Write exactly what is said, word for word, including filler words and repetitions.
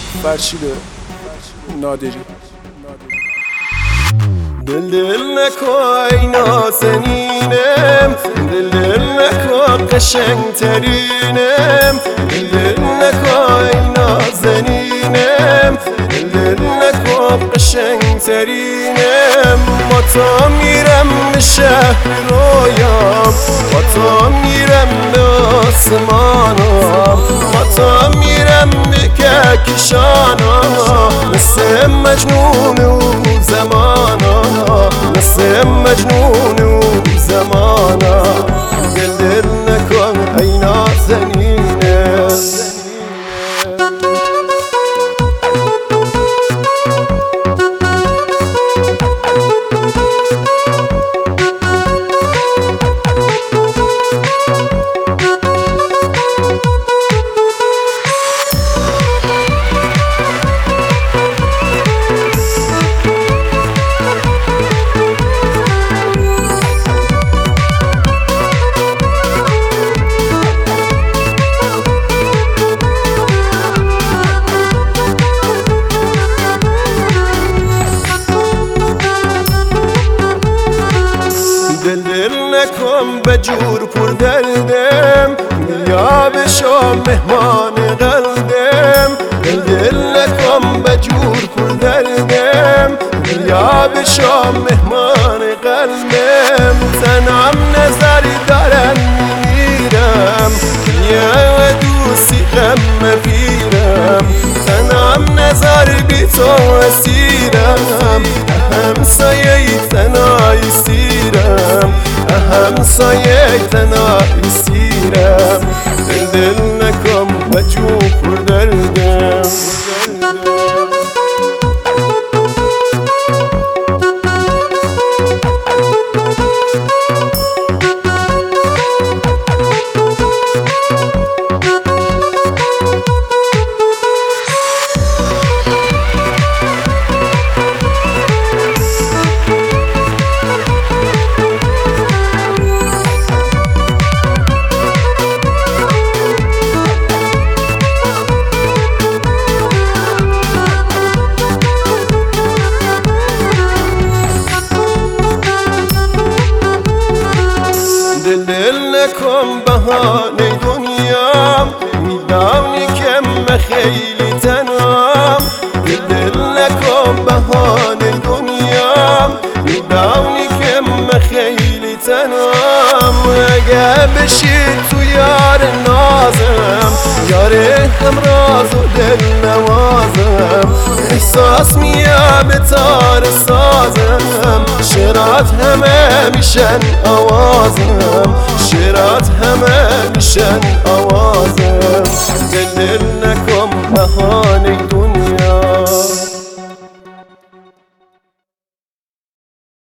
فرشید نادری. دل دل نکن ای نازنینم، دل دل نکن قشنگ ترینم، دل دل نکن ای نازنینم، دل دل نکن قشنگ ترینم. با تو میرم به شهر رویام، با تو میرم به آسمانم، با تو میرم به کهکشانم، مثل مجنون اون زمانا، مثل مجنون اون زمانا. دل دل نکن ای نازنینه. دل دل نکن به جور پر دردم، بیا بشو مهمان قلبم. دل دل نکن به جور پر دردم، بیا بشو مهمان قلبم. تنم نظر دارم میمیرم، بیا دوستی غم مگیرم. تنم نظر بی تو اسیرم، همسایه تنهای سیرم، همسایه تنهای سیرم. دل دل نکن و جو پر دردم. دل دل نکن بهانه دنیام، میدانی که من خیلی تنهام. دل دل نکن بهانه دنیام، میدانی که من خیلی تنهام. اگه بشی تو یار نازم، یار همراز و دل نوازم. احساس میاد به تار سازم، شعرات همه میشن آوازم، شعرات همه میشن آوازم. دل دل نکن بهانه